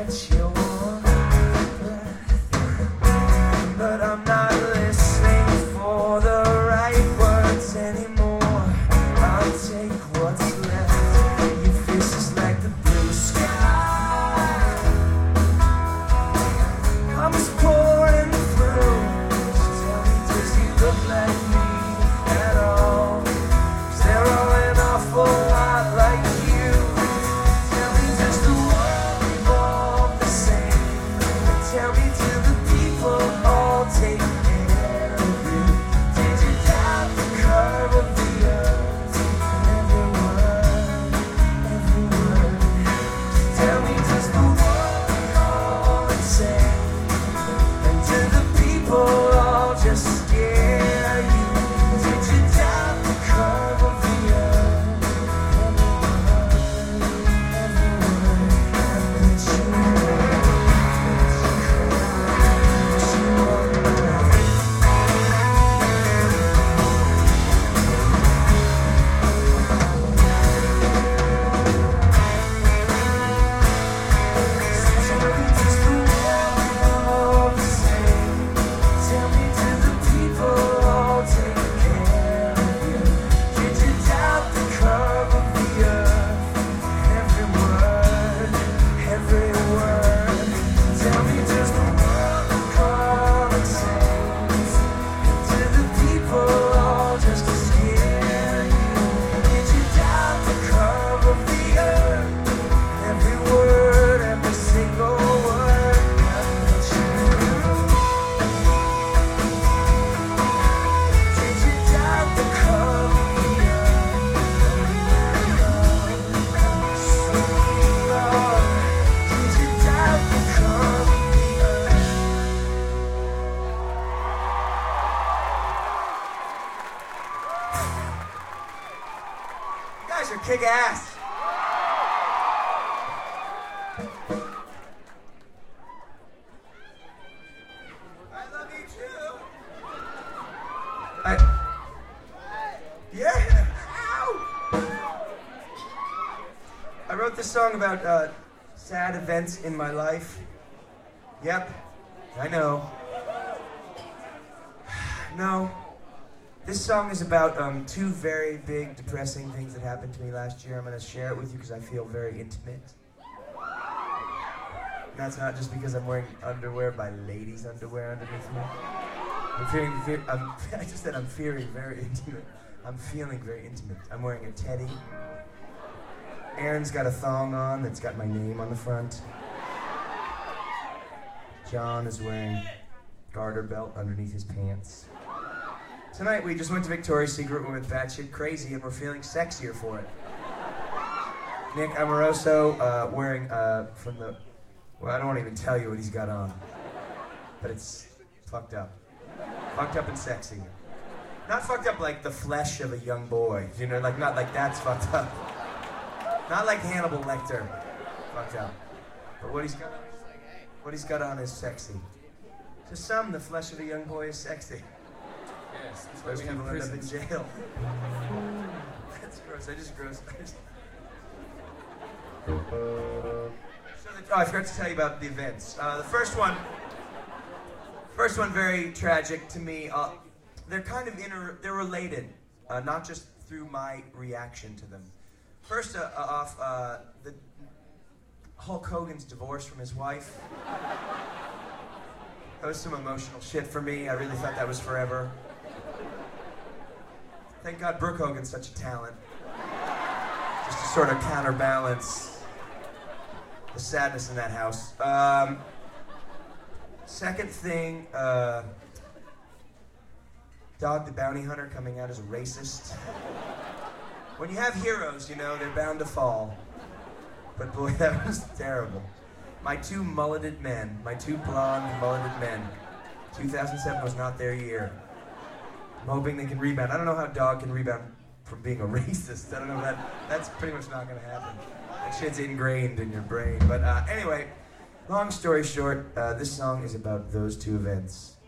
what you want, but I'm not listening for the right words anymore. I'll take what's left. Your face is like the blue sky comes pouring through. So tell me, does he look like me at all? 'Cause they're all an awful lot like you. Tell me, does the world revolve the same? And tell me, do the people all take care of you? Did you doubt the curve of the earth? Every word, every word. Tell me, does the world all the same? And do the people all just scare you? Did you doubt the curve of the earth? Every word, every word. I bet you guys are kick ass. I love you too. Yeah. Ow. I wrote this song about sad events in my life. Yep, I know. No. This song is about two very big, depressing things that happened to me last year. I'm going to share it with you because I feel very intimate. And that's not just because I'm wearing underwear by ladies' underwear underneath me. I just said I'm feeling very intimate. I'm feeling very intimate. I'm wearing a teddy. Aaron's got a thong on that's got my name on the front. John is wearing garter belt underneath his pants. Tonight we just went to Victoria's Secret, we went batshit crazy, and we're feeling sexier for it. Nick Amoroso wearing from the... Well, I don't want to even tell you what he's got on. But it's fucked up. Fucked up and sexy. Not fucked up like the flesh of a young boy. You know, like not like that's fucked up. Not like Hannibal Lecter. Fucked up. But what he's got on is sexy. To some, the flesh of a young boy is sexy. Yes, that's Most why we people have end up in prisons. jail. That's gross. I just gross. I forgot to tell you about the events. The first one very tragic to me. They're kind of they're related, not just through my reaction to them. First off, the Hulk Hogan's divorce from his wife. That was some emotional shit for me. I really thought that was forever. Thank God Brooke Hogan's such a talent. Just to sort of counterbalance the sadness in that house. Second thing, Dog the Bounty Hunter coming out as a racist. When you have heroes, you know, they're bound to fall. But boy, that was terrible. My two mulleted men, my two blonde mulleted men. 2007 was not their year. I'm hoping they can rebound. I don't know how Dog can rebound from being a racist. I don't know if that's pretty much not gonna happen. That shit's ingrained in your brain. But anyway, long story short, this song is about those two events.